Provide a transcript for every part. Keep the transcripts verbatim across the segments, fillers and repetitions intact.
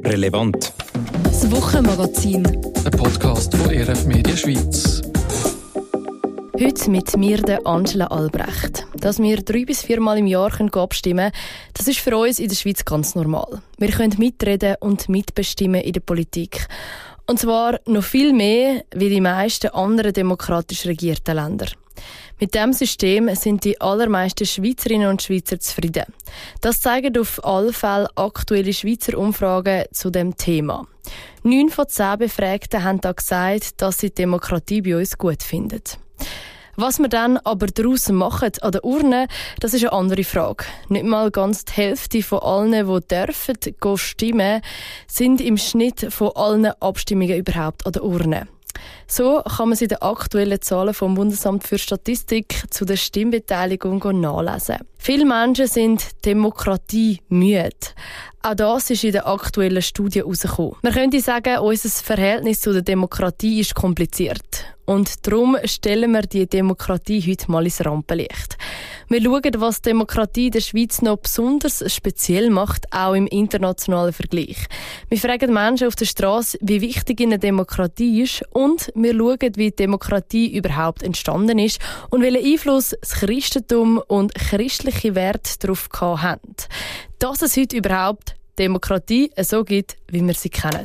Relevant. Das Wochenmagazin. Ein Podcast von R F Media Schweiz. Heute mit mir, der Angela Albrecht. Dass wir drei bis viermal im Jahr abstimmen können, das ist für uns in der Schweiz ganz normal. Wir können mitreden und mitbestimmen in der Politik. Und zwar noch viel mehr wie die meisten anderen demokratisch regierten Länder. Mit diesem System sind die allermeisten Schweizerinnen und Schweizer zufrieden. Das zeigen auf alle Fälle aktuelle Schweizer Umfragen zu dem Thema. Neun von zehn Befragten haben da gesagt, dass sie die Demokratie bei uns gut finden. Was wir dann aber daraus machen an der Urne, das ist eine andere Frage. Nicht mal ganz die Hälfte von allen, die dürfen gehen stimmen, sind im Schnitt von allen Abstimmungen überhaupt an der Urne. So kann man sie in den aktuellen Zahlen vom Bundesamt für Statistik zu der Stimmbeteiligung nachlesen. Viele Menschen sind Demokratie müde. Auch das ist in der aktuellen Studie herausgekommen. Man könnte sagen, unser Verhältnis zu der Demokratie ist kompliziert. Und darum stellen wir die Demokratie heute mal ins Rampenlicht. Wir schauen, was Demokratie in der Schweiz noch besonders speziell macht, auch im internationalen Vergleich. Wir fragen Menschen auf der Straße, wie wichtig ihnen Demokratie ist, und wir schauen, wie Demokratie überhaupt entstanden ist und welchen Einfluss das Christentum und christliche Werte darauf haben. Dass es heute überhaupt Demokratie so gibt, wie wir sie kennen.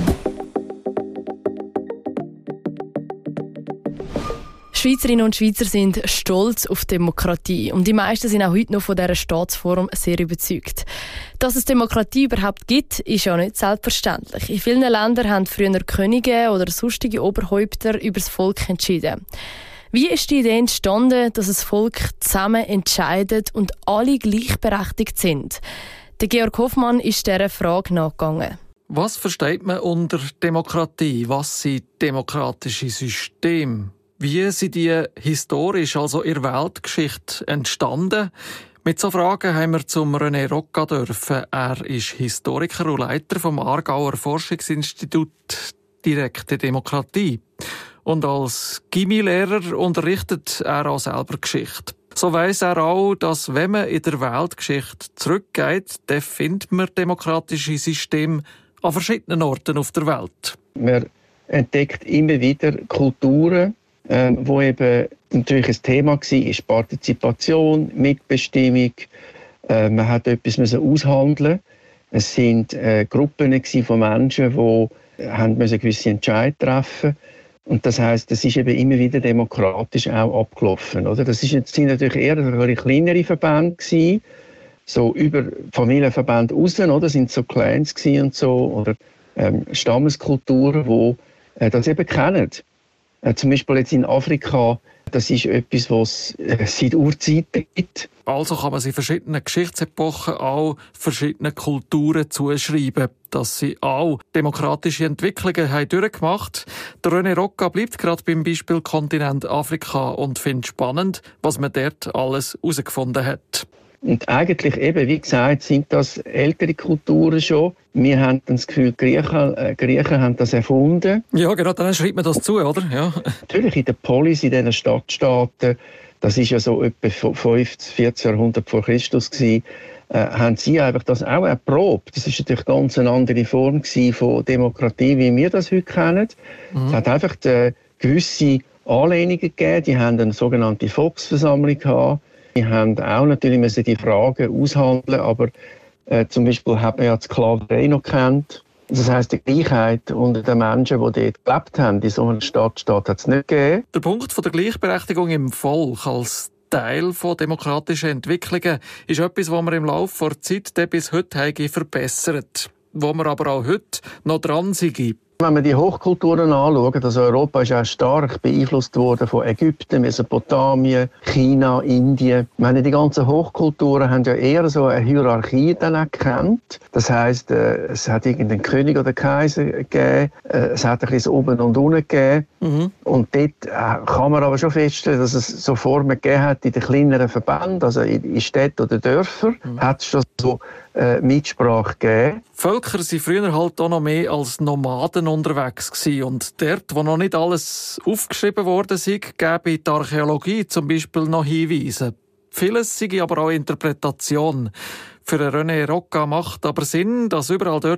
Schweizerinnen und Schweizer sind stolz auf Demokratie und die meisten sind auch heute noch von dieser Staatsform sehr überzeugt. Dass es Demokratie überhaupt gibt, ist ja nicht selbstverständlich. In vielen Ländern haben früher Könige oder sonstige Oberhäupter über das Volk entschieden. Wie ist die Idee entstanden, dass das Volk zusammen entscheidet und alle gleichberechtigt sind? Der Georg Hoffmann ist dieser Frage nachgegangen. Was versteht man unter Demokratie? Was sind demokratische Systeme? Wie sind die historisch, also in der Weltgeschichte, entstanden? Mit so Fragen haben wir zum René Rocca dürfen. Er ist Historiker und Leiter vom Aargauer Forschungsinstitut Direkte Demokratie. Und als Gimmi-Lehrer unterrichtet er auch selber Geschichte. So weiss er auch, dass wenn man in der Weltgeschichte zurückgeht, dann findet man demokratische Systeme an verschiedenen Orten auf der Welt. Man entdeckt immer wieder Kulturen, ähm, wo eben natürlich ein Thema war, ist Partizipation, Mitbestimmung. Äh, man hat etwas müssen aushandeln. Es sind äh, Gruppen von Menschen, die haben müssen gewisse Entscheidungen treffen. Und das heisst, das ist eben immer wieder demokratisch auch abgelaufen, oder? Das ist, sind natürlich eher kleinere Verbände gewesen, so über Familienverbände raus, oder? Das sind so Clans und so, oder ähm, Stammeskulturen, die äh, das eben kennen. Äh, zum Beispiel jetzt in Afrika, das ist etwas, was es seit Urzeiten gibt. Also kann man sie verschiedenen Geschichtsepochen auch verschiedenen Kulturen zuschreiben, dass sie auch demokratische Entwicklungen haben durchgemacht. Der René Rocca bleibt gerade beim Beispiel Kontinent Afrika und findet spannend, was man dort alles herausgefunden hat. Und eigentlich eben, wie gesagt, sind das ältere Kulturen schon. Wir haben das Gefühl, die Griechen, äh, Griechen haben das erfunden. Ja, genau, dann schreibt man das zu, oder? Ja. Natürlich in der Polis, in diesen Stadtstaaten, das ist ja so etwa fünfzehn, vierzehn Jahrhundert vor Christus gewesen, äh, haben sie einfach das auch erprobt. Das ist natürlich ganz eine andere Form von Demokratie, wie wir das heute kennen. Mhm. Es hat einfach äh, gewisse Anlehnungen gegeben. Die haben eine sogenannte Volksversammlung gehabt. Die haben auch natürlich müssen die Fragen aushandeln, aber äh, zum Beispiel hat man ja die Sklaverei noch gekannt. Das heisst, die Gleichheit unter den Menschen, die dort gelebt haben, in so einer Stadtstaat hat es nicht gegeben. Der Punkt von der Gleichberechtigung im Volk als Teil von demokratischen Entwicklungen ist etwas, was wir im Laufe der Zeit bis heute verbessert, wo wir aber auch heute noch dran sind. Wenn man die Hochkulturen anschaut, also Europa ist auch stark beeinflusst worden von Ägypten, Mesopotamien, China, Indien. Ich meine, die ganzen Hochkulturen haben ja eher so eine Hierarchie dann erkannt. Das heisst, es hat irgendeinen König oder Kaiser gegeben, es hat ein bisschen Oben und Unten gegeben. Mhm. Und dort kann man aber schon feststellen, dass es so Formen gegeben hat in den kleineren Verbänden, also in Städten oder Dörfern, mhm. hat es schon so äh, Mitsprache gegeben. Völker waren früher halt auch noch mehr als Nomaden unterwegs gewesen. Und dort, wo noch nicht alles aufgeschrieben worden ist, gäbe die Archäologie zum Beispiel noch Hinweise. Vieles sei aber auch Interpretation. Für René Rocca macht aber Sinn, dass überall dort, wo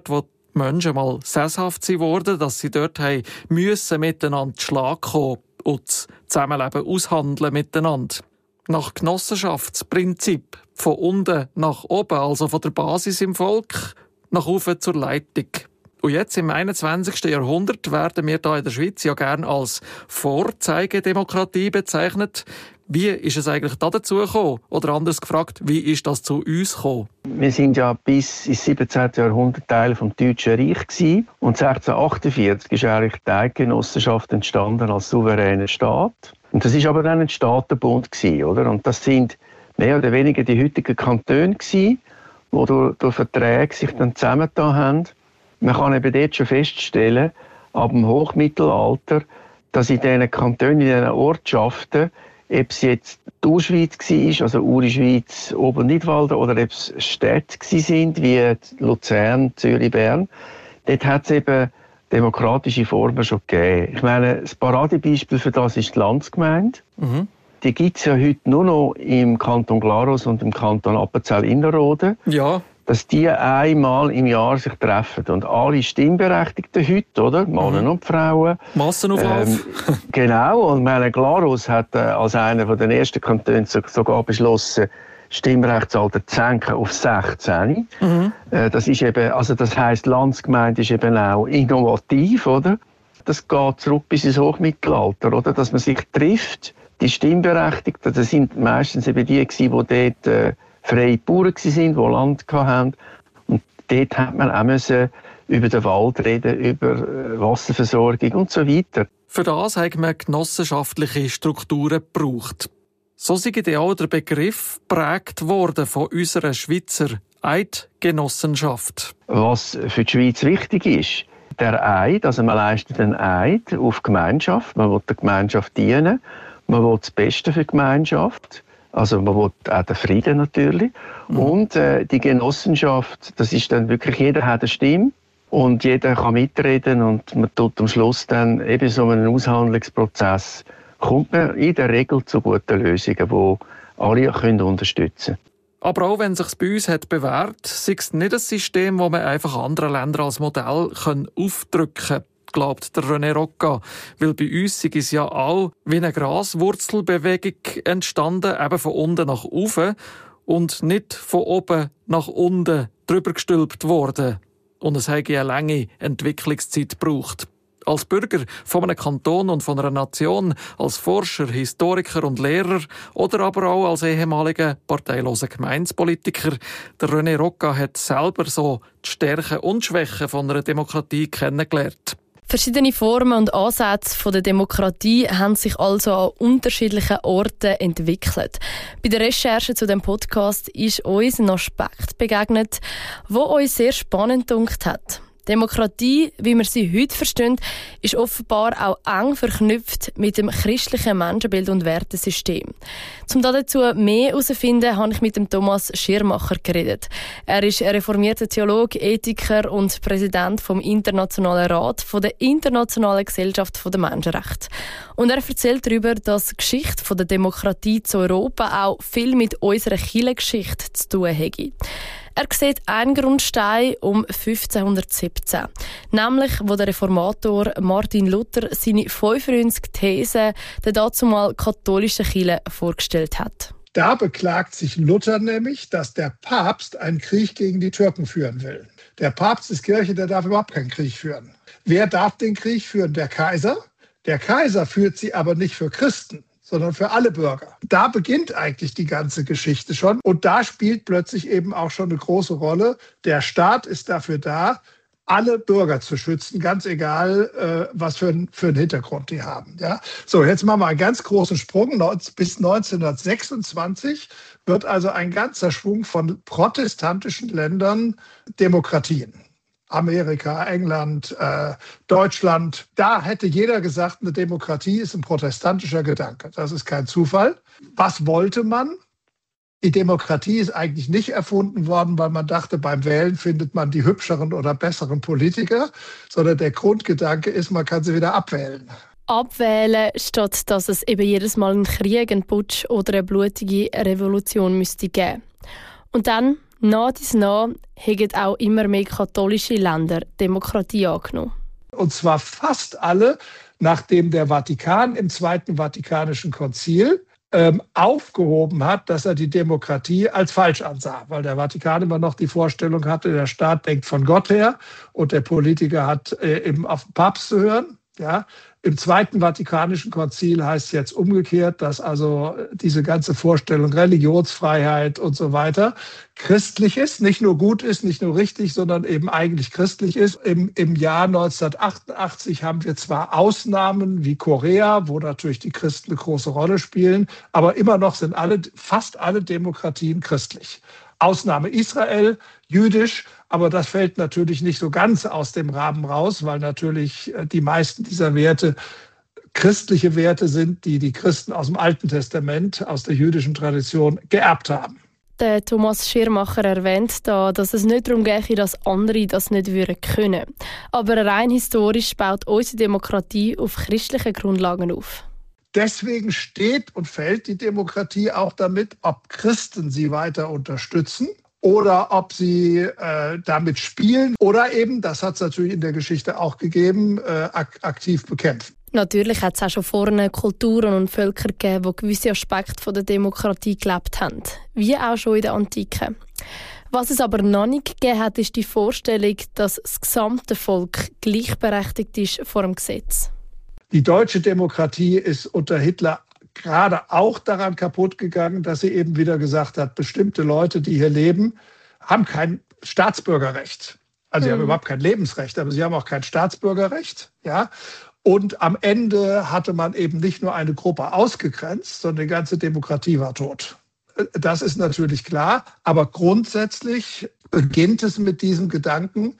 Menschen mal sesshaft sind worden, dass sie dort haben müssen miteinander zu Schlag kommen und das Zusammenleben aushandeln miteinander. Nach Genossenschaftsprinzip, von unten nach oben, also von der Basis im Volk, nach oben zur Leitung. Und jetzt im einundzwanzigsten Jahrhundert werden wir hier in der Schweiz ja gerne als Vorzeigedemokratie bezeichnet. Wie ist es eigentlich dazu gekommen? Oder anders gefragt, wie ist das zu uns gekommen? Wir sind ja bis ins siebzehnten Jahrhundert Teil vom Deutschen Reich gewesen. Und sechzehnhundertachtundvierzig ist eigentlich die Eidgenossenschaft entstanden als souveräner Staat. Und das ist aber dann ein Staatenbund gewesen, oder? Und das sind mehr oder weniger die heutigen Kantone gewesen, die durch, durch Verträge sich dann zusammengetan haben. Man kann eben dort schon feststellen, ab dem Hochmittelalter, dass in diesen Kantonen, in diesen Ortschaften, ob es jetzt die Urschweiz war, also Uri-Schweiz, Obernidwalden, oder ob es Städte sind, wie Luzern, Zürich, Bern, dort hat es eben demokratische Formen schon gegeben. Ich meine, das Paradebeispiel für das ist die Landsgemeinde. Mhm. Die gibt es ja heute nur noch im Kanton Glarus und im Kanton Appenzell-Innerrhoden. Ja. Dass die einmal im Jahr sich treffen. Und alle Stimmberechtigten heute, oder? Männer mhm. und Frauen. Massenauflauf. Ähm, genau. Und meine Glarus hat äh, als einer der ersten Kantone sogar beschlossen, Stimmrechtsalter zu senken auf sechzehn. Mhm. Äh, das ist eben, also das heisst, Landsgemeinde ist eben auch innovativ, oder? Das geht zurück bis ins Hochmittelalter, oder? Dass man sich trifft. Die Stimmberechtigten, das sind meistens eben die, die dort äh, freie Bauern waren, die Land hatten. Und dort hat man auch müssen über den Wald reden, über Wasserversorgung und so weiter. Für das haben wir genossenschaftliche Strukturen gebraucht. So sei auch der Begriff geprägt worden von unserer Schweizer Eidgenossenschaft. Was für die Schweiz wichtig ist, der Eid, also man leistet einen Eid auf Gemeinschaft, man will der Gemeinschaft dienen, man will das Beste für die Gemeinschaft. Also man will auch den Frieden natürlich. Mhm. Und äh, die Genossenschaft, das ist dann wirklich, jeder hat eine Stimme und jeder kann mitreden und man tut am Schluss dann eben so einen Aushandlungsprozess, kommt man in der Regel zu guten Lösungen, die alle können unterstützen können. Aber auch wenn es sich bei uns hat bewährt, ist es nicht ein System, das man einfach anderen Ländern als Modell aufdrücken kann, glaubt der René Rocca. Weil bei uns ist es ja auch wie eine Graswurzelbewegung entstanden, eben von unten nach oben und nicht von oben nach unten drüber gestülpt worden. Und es hat eine lange Entwicklungszeit gebraucht. Als Bürger von einem Kanton und von einer Nation, als Forscher, Historiker und Lehrer oder aber auch als ehemaliger parteiloser Gemeindepolitiker, der René Rocca hat selber so die Stärken und Schwächen von einer Demokratie kennengelernt. Verschiedene Formen und Ansätze von der Demokratie haben sich also an unterschiedlichen Orten entwickelt. Bei der Recherche zu dem Podcast ist uns ein Aspekt begegnet, der uns sehr spannend gedunkt hat. Demokratie, wie wir sie heute verstehen, ist offenbar auch eng verknüpft mit dem christlichen Menschenbild und Wertesystem. Um dazu mehr herauszufinden, habe ich mit dem Thomas Schirmacher geredet. Er ist reformierter Theologe, Ethiker und Präsident vom Internationalen Rat von der Internationalen Gesellschaft der Menschenrechte. Und er erzählt darüber, dass die Geschichte der Demokratie zu Europa auch viel mit unserer Kirchengeschichte zu tun hat. Er sieht einen Grundstein um fünfzehnhundertsiebzehn, nämlich wo der Reformator Martin Luther seine fünfundneunzig Thesen der dazumal katholischen Kirche vorgestellt hat. Da beklagt sich Luther nämlich, dass der Papst einen Krieg gegen die Türken führen will. Der Papst ist Kirche, der darf überhaupt keinen Krieg führen. Wer darf den Krieg führen? Der Kaiser. Der Kaiser führt sie aber nicht für Christen, sondern für alle Bürger. Da beginnt eigentlich die ganze Geschichte schon. Und da spielt plötzlich eben auch schon eine große Rolle. Der Staat ist dafür da, alle Bürger zu schützen, ganz egal, äh, was für, ein, für einen Hintergrund die haben. Ja? So, jetzt machen wir einen ganz großen Sprung. Bis neunzehnhundertsechsundzwanzig wird also ein ganzer Schwung von protestantischen Ländern Demokratien. Amerika, England, äh, Deutschland. Da hätte jeder gesagt, eine Demokratie ist ein protestantischer Gedanke. Das ist kein Zufall. Was wollte man? Die Demokratie ist eigentlich nicht erfunden worden, weil man dachte, beim Wählen findet man die hübscheren oder besseren Politiker, sondern der Grundgedanke ist, man kann sie wieder abwählen. Abwählen, statt dass es eben jedes Mal einen Krieg, einen Putsch oder eine blutige Revolution müsste geben. Und dann Nach dies nach haben auch immer mehr katholische Länder Demokratie angenommen. Und zwar fast alle, nachdem der Vatikan im Zweiten Vatikanischen Konzil ähm, aufgehoben hat, dass er die Demokratie als falsch ansah. Weil der Vatikan immer noch die Vorstellung hatte, der Staat denkt von Gott her und der Politiker hat äh, eben auf den Papst zu hören. Ja. Im Zweiten Vatikanischen Konzil heißt es jetzt umgekehrt, dass also diese ganze Vorstellung Religionsfreiheit und so weiter christlich ist, nicht nur gut ist, nicht nur richtig, sondern eben eigentlich christlich ist. Im, im Jahr neunzehnhundertachtundachtzig haben wir zwar Ausnahmen wie Korea, wo natürlich die Christen eine große Rolle spielen, aber immer noch sind alle, fast alle Demokratien christlich. Ausnahme Israel, jüdisch, aber das fällt natürlich nicht so ganz aus dem Rahmen raus, weil natürlich die meisten dieser Werte christliche Werte sind, die die Christen aus dem Alten Testament, aus der jüdischen Tradition geerbt haben. Der Thomas Schirmacher erwähnt da, dass es nicht darum gehe, dass andere das nicht würden können. Aber rein historisch baut unsere Demokratie auf christlichen Grundlagen auf. Deswegen steht und fällt die Demokratie auch damit, ob Christen sie weiter unterstützen oder ob sie äh, damit spielen oder eben, das hat es natürlich in der Geschichte auch gegeben, äh, ak- aktiv bekämpfen. Natürlich hat es auch schon vorne Kulturen und Völker gegeben, die gewisse Aspekte von der Demokratie gelebt haben, wie auch schon in der Antike. Was es aber noch nicht gegeben hat, ist die Vorstellung, dass das gesamte Volk gleichberechtigt ist vor dem Gesetz. Die deutsche Demokratie ist unter Hitler gerade auch daran kaputt gegangen, dass sie eben wieder gesagt hat, bestimmte Leute, die hier leben, haben kein Staatsbürgerrecht. Also sie mhm. haben überhaupt kein Lebensrecht, aber sie haben auch kein Staatsbürgerrecht. Ja? Und am Ende hatte man eben nicht nur eine Gruppe ausgegrenzt, sondern die ganze Demokratie war tot. Das ist natürlich klar, aber grundsätzlich beginnt es mit diesem Gedanken,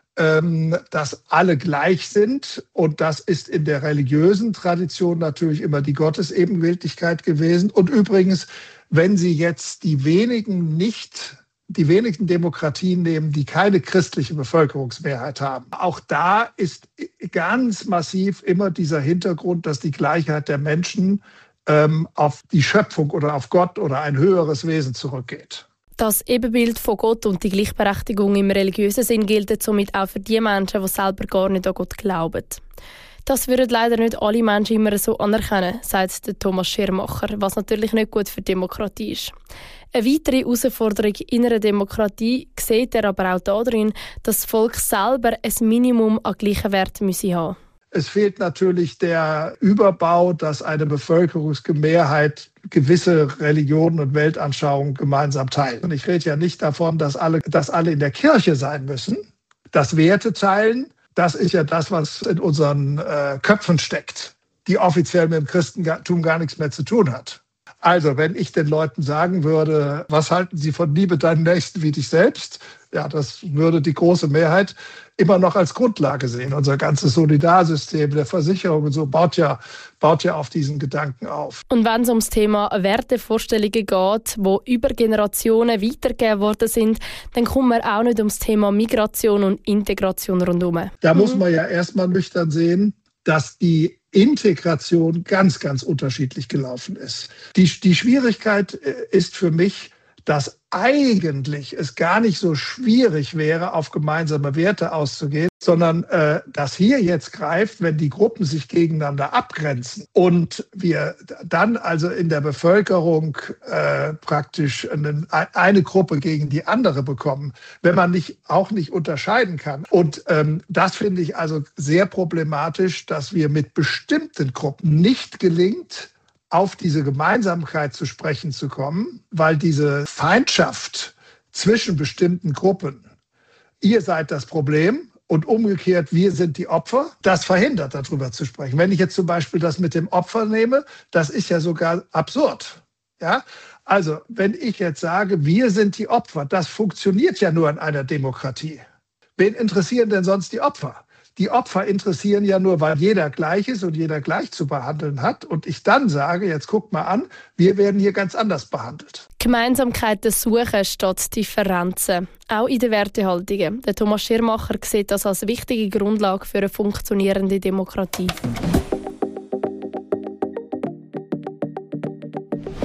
dass alle gleich sind. Und das ist in der religiösen Tradition natürlich immer die Gottesebenbildlichkeit gewesen. Und übrigens, wenn Sie jetzt die wenigen nicht, die wenigen Demokratien nehmen, die keine christliche Bevölkerungsmehrheit haben, auch da ist ganz massiv immer dieser Hintergrund, dass die Gleichheit der Menschen ähm, auf die Schöpfung oder auf Gott oder ein höheres Wesen zurückgeht. Das Ebenbild von Gott und die Gleichberechtigung im religiösen Sinn gilt somit auch für die Menschen, die selber gar nicht an Gott glauben. Das würden leider nicht alle Menschen immer so anerkennen, sagt der Thomas Schirmacher, was natürlich nicht gut für die Demokratie ist. Eine weitere Herausforderung in einer Demokratie sieht er aber auch darin, dass das Volk selber ein Minimum an gleichen Wert haben müsse. Es fehlt natürlich der Überbau, dass eine Bevölkerungsmehrheit gewisse Religionen und Weltanschauungen gemeinsam teilt. Und ich rede ja nicht davon, dass alle, dass alle in der Kirche sein müssen. Das Werte teilen, das ist ja das, was in unseren äh, Köpfen steckt, die offiziell mit dem Christentum gar nichts mehr zu tun hat. Also, wenn ich den Leuten sagen würde, was halten Sie von Liebe deinen Nächsten wie dich selbst? Ja, das würde die große Mehrheit immer noch als Grundlage sehen. Unser ganzes Solidarsystem der Versicherung und so baut ja, baut ja auf diesen Gedanken auf. Und wenn es ums Thema Wertevorstellungen geht, die über Generationen weitergegeben worden sind, dann kommen wir auch nicht ums Thema Migration und Integration rundherum. Da mhm. muss man ja erstmal nüchtern sehen, dass die Integration ganz, ganz unterschiedlich gelaufen ist. Die, die Schwierigkeit ist für mich, dass eigentlich es gar nicht so schwierig wäre, auf gemeinsame Werte auszugehen, sondern äh, dass hier jetzt greift, wenn die Gruppen sich gegeneinander abgrenzen und wir dann also in der Bevölkerung äh, praktisch eine, eine Gruppe gegen die andere bekommen, wenn man nicht, auch nicht unterscheiden kann. Und ähm, das finde ich also sehr problematisch, dass wir mit bestimmten Gruppen nicht gelingt, auf diese Gemeinsamkeit zu sprechen zu kommen, weil diese Feindschaft zwischen bestimmten Gruppen, ihr seid das Problem und umgekehrt, wir sind die Opfer, das verhindert, darüber zu sprechen. Wenn ich jetzt zum Beispiel das mit dem Opfer nehme, das ist ja sogar absurd. Ja? Also, wenn ich jetzt sage, wir sind die Opfer, das funktioniert ja nur in einer Demokratie. Wen interessieren denn sonst die Opfer? Die Opfer interessieren ja nur, weil jeder gleich ist und jeder gleich zu behandeln hat. Und ich dann sage, jetzt guckt mal an, wir werden hier ganz anders behandelt. Gemeinsamkeiten suchen statt Differenzen, auch in den Wertehaltungen. Der Thomas Schirmacher sieht das als wichtige Grundlage für eine funktionierende Demokratie.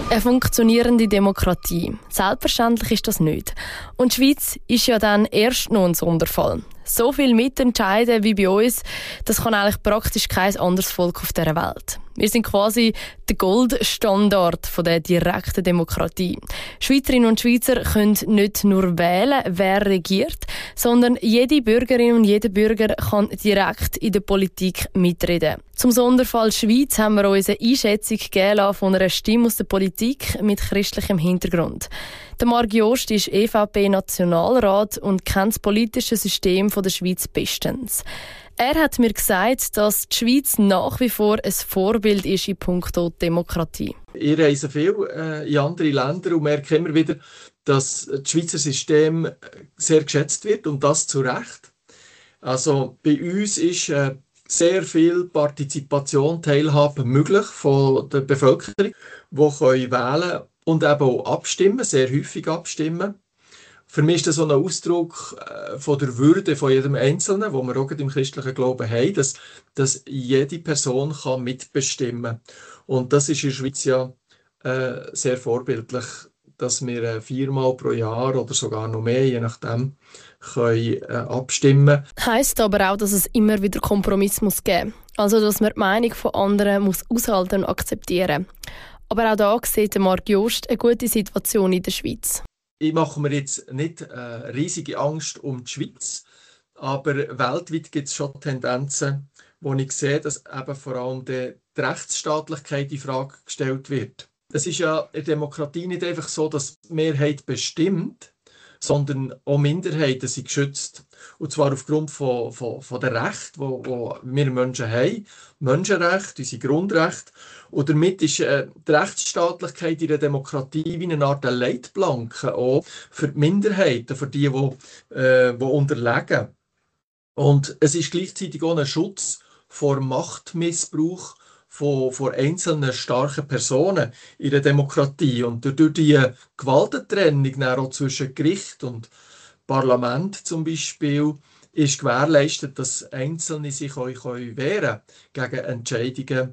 Eine funktionierende Demokratie. Selbstverständlich ist das nicht. Und die Schweiz ist ja dann erst noch ein Sonderfall. So viel mitentscheiden wie bei uns, das kann eigentlich praktisch kein anderes Volk auf dieser Welt. Wir sind quasi der Goldstandard von der direkten Demokratie. Schweizerinnen und Schweizer können nicht nur wählen, wer regiert, sondern jede Bürgerin und jeder Bürger kann direkt in der Politik mitreden. Zum Sonderfall Schweiz haben wir uns eine Einschätzung gegeben lassen von einer Stimme aus der Politik mit christlichem Hintergrund. Der Marc Jost ist E V P-Nationalrat und kennt das politische System der Schweiz bestens. Er hat mir gesagt, dass die Schweiz nach wie vor ein Vorbild ist in puncto Demokratie. Ich reise viel äh, in andere Länder und merke immer wieder, dass das Schweizer System sehr geschätzt wird und das zu Recht. Also bei uns ist äh, sehr viel Partizipation, Teilhabe möglich von der Bevölkerung, die können wählen und eben auch abstimmen, sehr häufig abstimmen. Für mich ist das so ein Ausdruck äh, von der Würde von jedem Einzelnen, wo wir auch im christlichen Glauben haben, dass, dass jede Person kann mitbestimmen kann. Und das ist in der Schweiz ja äh, sehr vorbildlich, dass wir äh, viermal pro Jahr oder sogar noch mehr, je nachdem, können äh, abstimmen. Heisst aber auch, dass es immer wieder Kompromiss muss geben. Also, dass man die Meinung von anderen muss aushalten und akzeptieren. Aber auch da sieht Marc Jost eine gute Situation in der Schweiz. Ich mache mir jetzt nicht äh, riesige Angst um die Schweiz, aber weltweit gibt es schon Tendenzen, wo ich sehe, dass eben vor allem die Rechtsstaatlichkeit in Frage gestellt wird. Es ist ja in der Demokratie nicht einfach so, dass die Mehrheit bestimmt, sondern auch Minderheiten sind geschützt. Und zwar aufgrund von, von, von der Rechte, die, die wir Menschen haben. Menschenrechte, unsere Grundrechte. Und damit ist äh, die Rechtsstaatlichkeit in der Demokratie wie eine Art Leitplanke auch für die Minderheiten, für die, die, äh, die unterlegen. Und es ist gleichzeitig auch ein Schutz vor Machtmissbrauch von, von einzelnen starken Personen in der Demokratie. Und durch die Gewaltentrennung auch zwischen Gericht und Parlament zum Beispiel ist gewährleistet, dass Einzelne sich auch wehren können gegen Entscheidungen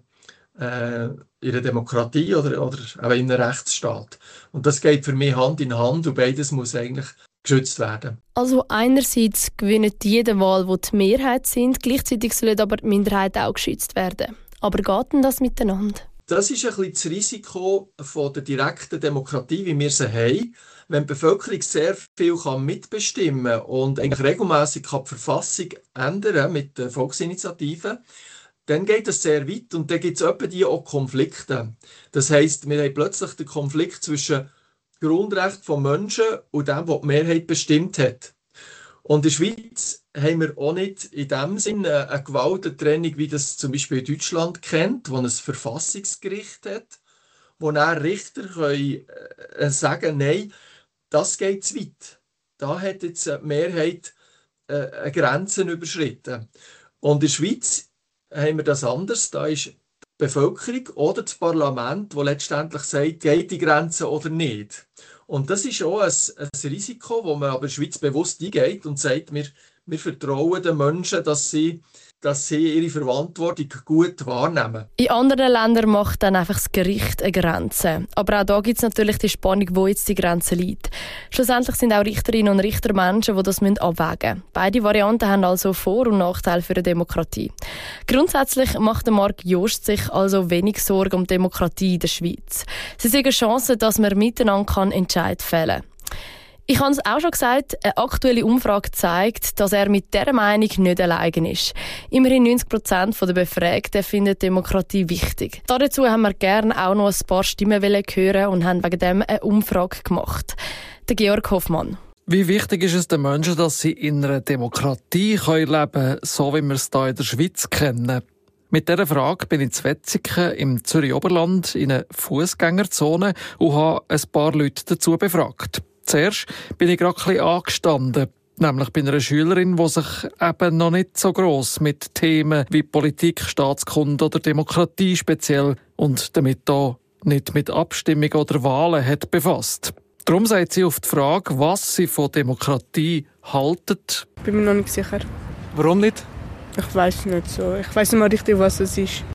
äh, in der Demokratie oder, oder auch in einem Rechtsstaat. Und das geht für mich Hand in Hand und beides muss eigentlich geschützt werden. Also einerseits gewinnen jede Wahl, wo die Mehrheit sind, gleichzeitig sollen aber die Minderheiten auch geschützt werden. Aber geht denn das miteinander? Das ist ein bisschen das Risiko von der direkten Demokratie, wie wir sie haben. Wenn die Bevölkerung sehr viel mitbestimmen kann und eigentlich regelmässig die Verfassung ändern mit der Volksinitiative, dann geht das sehr weit und dann gibt es etwa die auch Konflikte. Das heisst, wir haben plötzlich den Konflikt zwischen Grundrechten von Menschen und dem, was die Mehrheit bestimmt hat. Und in der Schweiz haben wir auch nicht in dem Sinne eine Gewaltentrennung, wie das zum Beispiel in Deutschland kennt, wo ein Verfassungsgericht hat, wo dann Richter können äh, sagen, nein, das geht zu weit. Da hat jetzt die Mehrheit äh, eine Grenze überschritten. Und in der Schweiz haben wir das anders. Da ist die Bevölkerung oder das Parlament, das letztendlich sagt, geht die Grenze oder nicht. Und das ist auch ein, ein Risiko, das man aber in der Schweiz bewusst eingeht und sagt, wir, wir vertrauen den Menschen, dass sie, dass sie ihre Verantwortung gut wahrnehmen. In anderen Ländern macht dann einfach das Gericht eine Grenze. Aber auch da gibt es natürlich die Spannung, wo jetzt die Grenze liegt. Schlussendlich sind auch Richterinnen und Richter Menschen, die das abwägen müssen. Beide Varianten haben also Vor- und Nachteile für eine Demokratie. Grundsätzlich macht Marc Jost sich also wenig Sorgen um die Demokratie in der Schweiz. Sie sehen eine Chance, dass man miteinander Entscheid fällen kann. Ich habe es auch schon gesagt, eine aktuelle Umfrage zeigt, dass er mit dieser Meinung nicht allein ist. Immerhin neunzig Prozent der Befragten finden Demokratie wichtig. Dazu haben wir gerne auch noch ein paar Stimmen hören und haben wegen dem eine Umfrage gemacht. Der Georg Hoffmann. Wie wichtig ist es den Menschen, dass sie in einer Demokratie leben können, so wie wir es hier in der Schweiz kennen? Mit dieser Frage bin ich in Wetzikon im Zürich-Oberland in einer Fußgängerzone und habe ein paar Leute dazu befragt. Zuerst bin ich gerade ein bisschen angestanden, nämlich bei einer Schülerin, die sich eben noch nicht so gross mit Themen wie Politik, Staatskunde oder Demokratie speziell und damit auch nicht mit Abstimmung oder Wahlen hat befasst. Darum sagt sie auf die Frage, was sie von Demokratie haltet. Ich bin mir noch nicht sicher. Warum nicht? Ich weiss nicht so. Ich weiss nicht mal richtig, was es ist.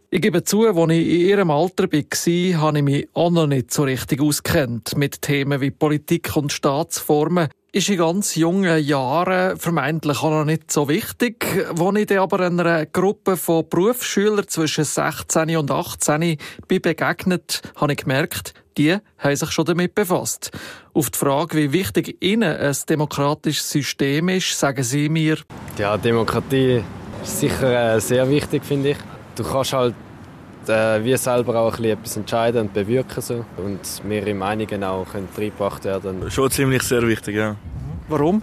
Ich gebe zu, als ich in ihrem Alter war, habe ich mich auch noch nicht so richtig auskennt mit Themen wie Politik und Staatsformen. Ist in ganz jungen Jahren vermeintlich auch noch nicht so wichtig. Als ich dann aber einer Gruppe von Berufsschülern zwischen sechzehn und achtzehn bin begegnet, habe ich gemerkt, die haben sich schon damit befasst. Auf die Frage, wie wichtig ihnen ein demokratisches System ist, sagen sie mir: Ja, Demokratie ist sicher äh, sehr wichtig, finde ich. Du kannst halt äh, wie selber auch ein bisschen etwas entscheiden und bewirken. So. Und mehrere Meinungen auch können reingebracht werden. Schon ziemlich sehr wichtig, ja. Warum?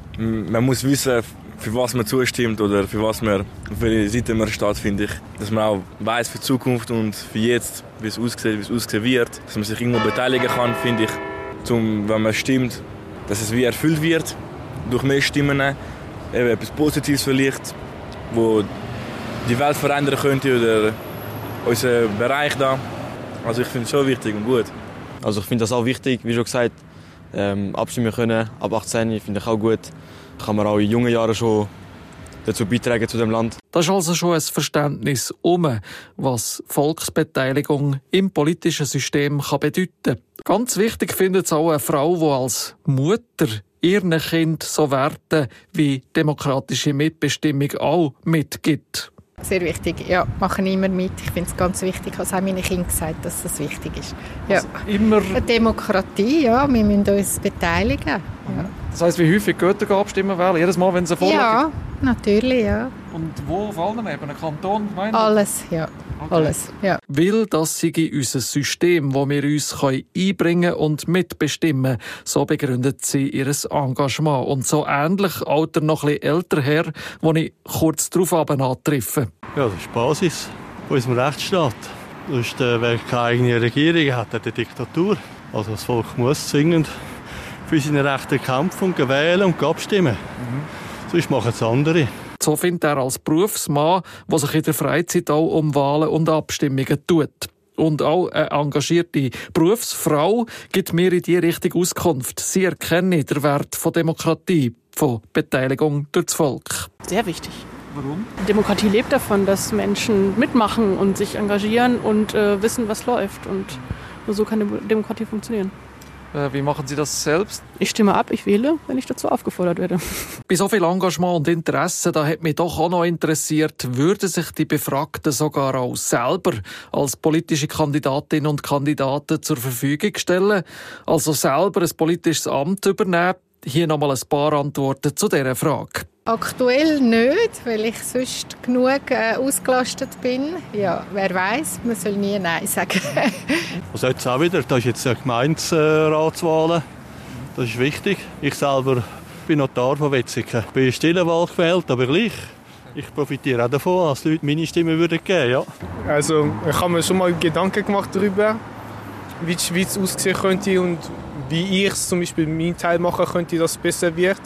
Man muss wissen, für was man zustimmt oder für was man, auf welche Seite man steht, finde ich. Dass man auch weiss für die Zukunft und für jetzt, wie es aussieht, wie es aussehen wird. Dass man sich irgendwo beteiligen kann, finde ich, zum, wenn man stimmt, dass es wie erfüllt wird durch mehr Stimmen. Eben etwas Positives vielleicht, wo die Welt verändern könnte oder unseren Bereich da. Also ich finde es schon wichtig und gut. Also ich finde das auch wichtig, wie schon gesagt, ähm, abstimmen können ab achtzehn finde ich auch gut. Kann man auch in jungen Jahren schon dazu beitragen zu dem Land. Das ist also schon ein Verständnis um, was Volksbeteiligung im politischen System kann bedeuten kann. Ganz wichtig findet es auch eine Frau, die als Mutter ihren Kind so Werte wie demokratische Mitbestimmung auch mitgibt. Sehr wichtig, ja, machen immer mit. Ich finde es ganz wichtig, ich habe auch meinen Kindern gesagt, dass das wichtig ist. Ja. Also immer Demokratie, ja, wir müssen uns beteiligen. Ja. Das heisst, wie häufig geht ihr abstimmen wählen? Jedes Mal, wenn sie vorlegen? Ja, natürlich, ja. Und wo vor allem eben? Ein Kanton, Gemeinde? Alles, ja. Okay. Alles, ja. Weil das sei unser System, wo wir uns einbringen und mitbestimmen. So begründet sie ihr Engagement. Und so ähnlich auch der noch etwas älter Herr, den ich kurz darauf antreffe. Ja, das ist die Basis von unserem Rechtsstaat. Sonst, wer keine eigene Regierung hat, hat eine Diktatur. Also das Volk muss zwingend für seine Rechte kämpfen und wählen und abstimmen. Mhm. Sonst machen es andere. So findet er als Berufsmann, der sich in der Freizeit auch um Wahlen und Abstimmungen tut. Und auch eine engagierte Berufsfrau gibt mir in diese Richtung Auskunft. Sie erkenne den Wert von Demokratie, von Beteiligung durch das Volk. Sehr wichtig. Warum? Demokratie lebt davon, dass Menschen mitmachen und sich engagieren und äh, wissen, was läuft. Und nur so kann Demokratie funktionieren. Wie machen Sie das selbst? Ich stimme ab, ich wähle, wenn ich dazu aufgefordert werde. Bei so viel Engagement und Interesse, da hat mich doch auch noch interessiert, würden sich die Befragten sogar auch selber als politische Kandidatinnen und Kandidaten zur Verfügung stellen? Also selber ein politisches Amt übernehmen? Hier nochmal ein paar Antworten zu dieser Frage. Aktuell nicht, weil ich sonst genug äh, ausgelastet bin. Ja, wer weiß, man soll nie Nein sagen. Also jetzt auch wieder, das ist jetzt eine Gemeinderatswahl. Das ist wichtig. Ich selber bin Notar von Wetzikon. Ich bin in stiller Wahl gewählt, aber gleich. Ich profitiere auch davon, dass die Leute meine Stimme würden geben, ja. Also ich habe mir schon mal Gedanken gemacht darüber, wie die Schweiz aussehen könnte und wie ich zum Beispiel meinen Teil machen könnte, dass es besser wird.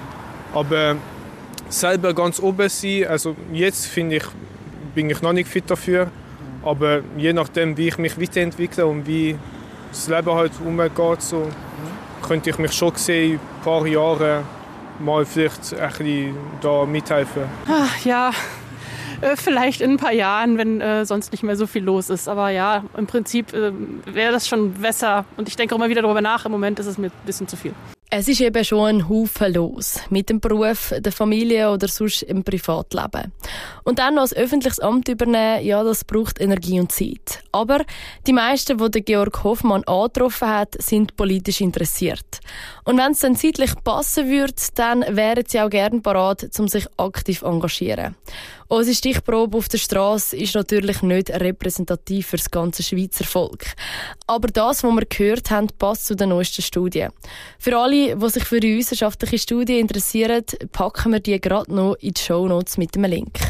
Aber selber ganz oben sein, also jetzt finde ich, bin ich noch nicht fit dafür. Aber je nachdem, wie ich mich weiterentwickle und wie das Leben halt umgeht, so, könnte ich mich schon sehen, in ein paar Jahren mal vielleicht ein bisschen da mithelfen. Ach, ja, äh, vielleicht in ein paar Jahren, wenn äh, sonst nicht mehr so viel los ist. Aber ja, im Prinzip äh, wäre das schon besser. Und ich denke auch immer wieder darüber nach. Im Moment ist es mir ein bisschen zu viel. Es ist eben schon ein Haufen los. Mit dem Beruf, der Familie oder sonst im Privatleben. Und dann noch ein öffentliches Amt übernehmen, ja, das braucht Energie und Zeit. Aber die meisten, die Georg Hoffmann angetroffen hat, sind politisch interessiert. Und wenn es dann zeitlich passen würde, dann wären sie auch gerne bereit, um sich aktiv zu engagieren. Unsere Stichprobe auf der Straße ist natürlich nicht repräsentativ für das ganze Schweizer Volk. Aber das, was wir gehört haben, passt zu den neuesten Studien. Für alle, die sich für die wissenschaftliche Studie interessieren, packen wir die gerade noch in die Shownotes mit einem Link.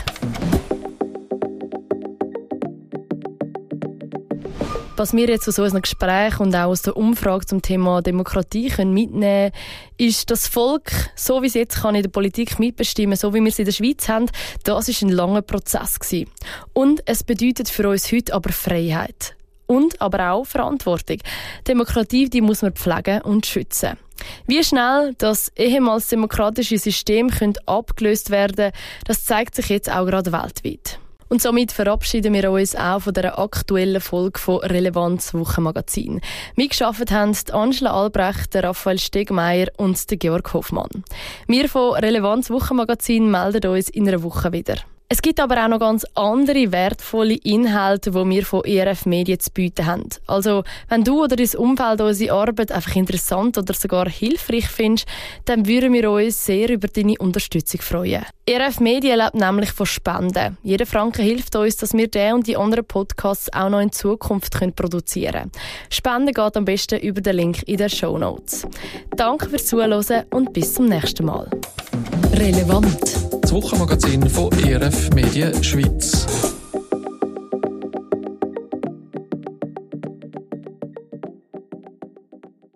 Was wir jetzt aus unserem Gespräch und auch aus der Umfrage zum Thema Demokratie können mitnehmen können, ist, dass das Volk, so wie es jetzt kann, in der Politik mitbestimmen, so wie wir es in der Schweiz haben, das war ein langer Prozess gewesen. Und es bedeutet für uns heute aber Freiheit. Und aber auch Verantwortung. Demokratie, die muss man pflegen und schützen. Wie schnell das ehemals demokratische System abgelöst werden könnte, das zeigt sich jetzt auch gerade weltweit. Und somit verabschieden wir uns auch von dieser aktuellen Folge von Relevanz Wochenmagazin. Mitgearbeitet haben die Angela Albrecht, der Raphael Stegmeier und der Georg Hoffmann. Wir von Relevanz Wochenmagazin melden uns in einer Woche wieder. Es gibt aber auch noch ganz andere wertvolle Inhalte, die wir von E R F Medien zu bieten haben. Also, wenn du oder dein Umfeld unsere Arbeit einfach interessant oder sogar hilfreich findest, dann würden wir uns sehr über deine Unterstützung freuen. E R F Medien lebt nämlich von Spenden. Jeder Franken hilft uns, dass wir den und die anderen Podcasts auch noch in Zukunft produzieren können. Spenden geht am besten über den Link in den Shownotes. Danke fürs Zuhören und bis zum nächsten Mal. Relevant. Das Wochenmagazin von E R F Medien Schweiz.